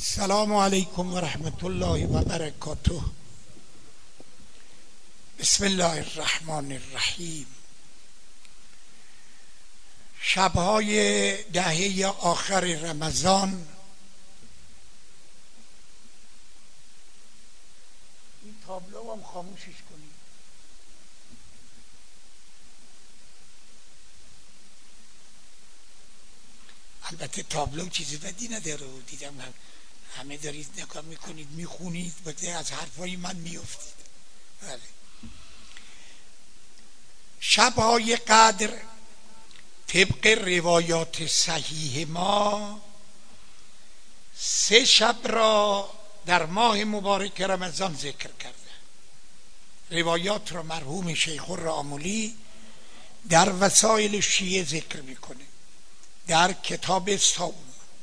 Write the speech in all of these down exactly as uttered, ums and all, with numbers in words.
السلام علیکم و رحمت الله و برکاته. بسم الله الرحمن الرحیم. شبهای دهه آخر رمضان این تابلو هم خاموشش کنید. البته تابلو چیزی بدی نداره و دیدم هم همه دارید نگاه میکنید میخونید بده از حرفای من میافتید. بله. شبهای قدر طبق روایات صحیح ما سه شب را در ماه مبارک رمضان ذکر کرده. روایات را مرحوم شیخ الراملی در وسائل شیعه ذکر میکنه در کتاب صوم.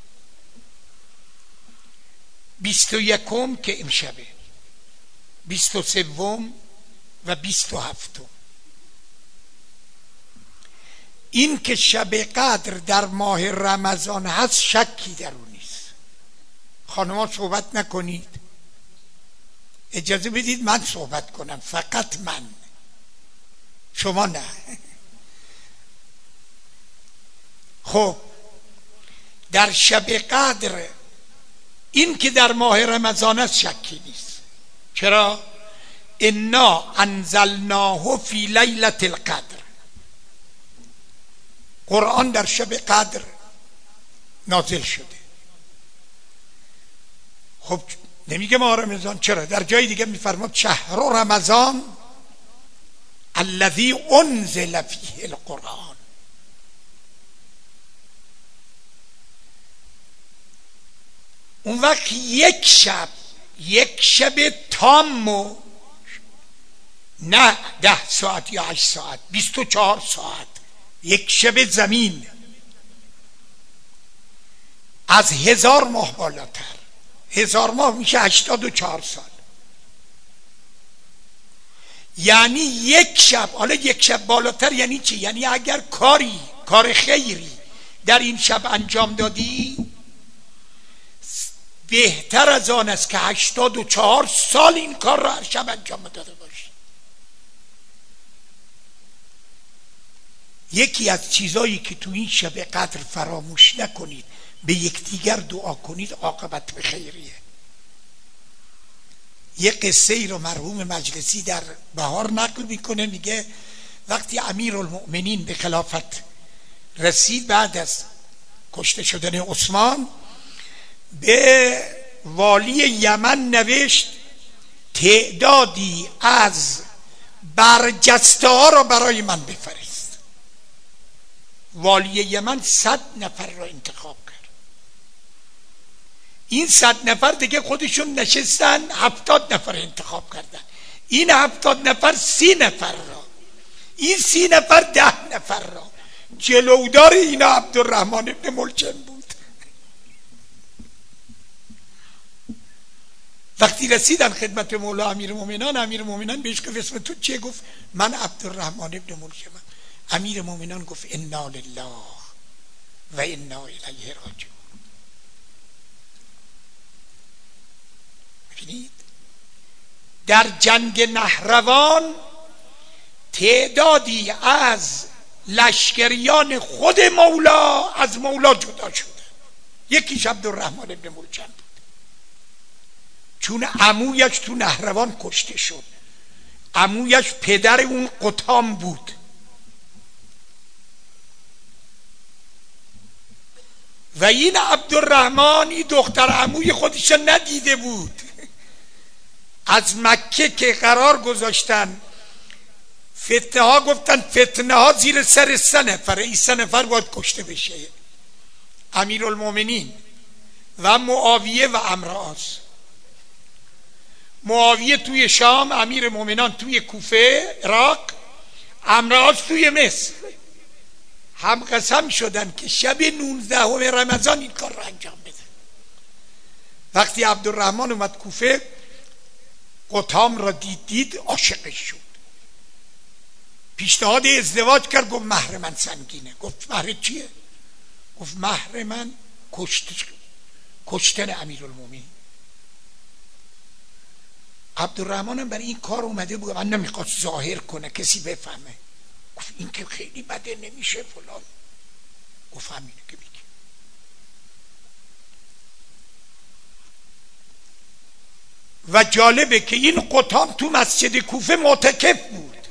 بیست و یکم که امشبه، بیست و سوم و بیست و هفتم. این که شب قدر در ماه رمضان هست شکی در اون نیست. خانم‌ها صحبت نکنید، اجازه بدید من صحبت کنم، فقط من، شما نه. خب در شب قدر این که در ماه رمضان است شکی نیست. چرا؟ انا انزلناه فی لیلة القدر. قرآن در شب قدر نازل شده. خب نمیگه ماه رمضان، چرا؟ در جای دیگه میفرماد شهر رمضان الذی انزل فیه القرآن. اون وقت یک شب، یک شب تام و نه ده ساعت یا هشت ساعت، بیست و چهار ساعت، یک شب زمین از هزار ماه بالاتر. هزار ماه میشه هشتاد و چهار سال. یعنی یک شب، حالا یک شب بالاتر یعنی چی؟ یعنی اگر کاری کار خیری در این شب انجام دادی بهتر از آن است که هشتاد و چهار سال این کار را هر شب انجام داده باشی. یکی از چیزایی که تو این شب قدر فراموش نکنید به یکدیگر دعا کنید، عاقبت به خیریه. یه قصه ای رو مرحوم مجلسی در بهار نقل میکنه، میگه وقتی امیرالمؤمنین به خلافت رسید بعد از کشته شدن عثمان، به والی یمن نوشت تعدادی از برجسته ها را برای من بفرست. والی یمن صد نفر را انتخاب کرد. این صد نفر دیگه خودشون نشستن هفتاد نفر انتخاب کردن. این هفتاد نفر سی نفر را، این سی نفر ده نفر را. جلودار اینا عبدالرحمن ابن ملجم بود. وقتی رسیدن خدمت مولا امیر مومنان، امیر مومنان بهش گفت اسم تو چیه؟ گفت من عبدالرحمن ابن ملجمم. امیر مومنان گفت انا لله و انا الیه راجعون. ببینید در جنگ نهروان تعدادی از لشکریان خود مولا از مولا جدا شدن. یکیش عبدالرحمن ابن ملجم بود، چون عمویش تو نهروان کشته شد. عمویش پدر اون قطام بود. و این عبدالرحمن این دختر عموی خودش ندیده بود. از مکه که قرار گذاشتن فتنه ها، گفتن فتنه ها زیر سر سه نفره، این سه نفر باید کشته بشه، امیرالمومنین و معاویه و عمرو. معاویه توی شام، امیر مومنان توی کوفه عراق، عمرو توی مصر. هم قسم شدن که شب نوزدهم رمضان این کار را انجام بده. وقتی عبدالرحمن اومد کوفه قطام را دید دید عاشقش شد. پیشنهاد ازدواج کرد. گفت مهر من سنگینه. گفت مهر چیه؟ گفت مهر من کشته کشتن امیرالمومنین. عبدالرحمن هم برای این کار اومده بود، من نمیخواست ظاهر کنه کسی بفهمه، گفت این که خیلی بده نمیشه فلان. گفت همینه که میگه. و جالبه که این قطام تو مسجد کوفه معتکف بود،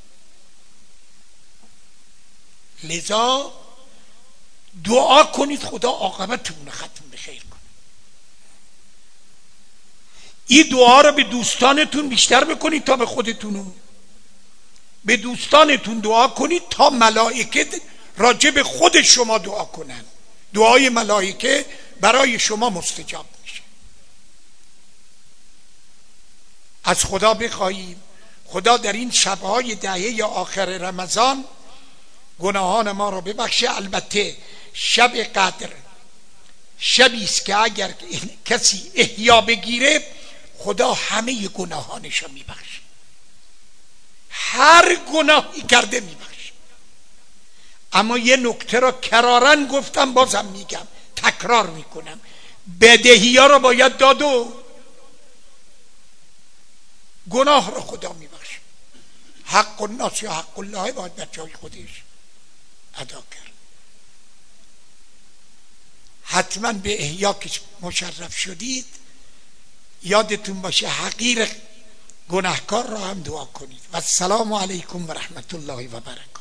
لذا دعا کنید خدا عاقبتتون ختم بخیر کنه. این دعا رو به دوستانتون بیشتر بکنید تا به خودتون. به دوستانتون دعا کنید تا ملائکه راجع به خود شما دعا کنن، دعای ملائکه برای شما مستجاب میشه. از خدا بخواهیم خدا در این شبهای دهه آخر رمضان گناهان ما را ببخشه. البته شب قدر شبی است که اگر کسی احیا بگیره خدا همه گناهانش را میبخشه، هر گناهی کرده میبخشه. اما یه نکته را کرارن گفتم، بازم میگم، تکرار میکنم، بدهی ها را باید داد و گناه را خدا میبخشه. حق الناس یا حق الله باید در جای خودش ادا کرد. حتما به احیا که مشرف شدید یادتون باشه حقیر گناهکار را هم دعا کنید. و السلام علیکم و رحمت الله و برکاته.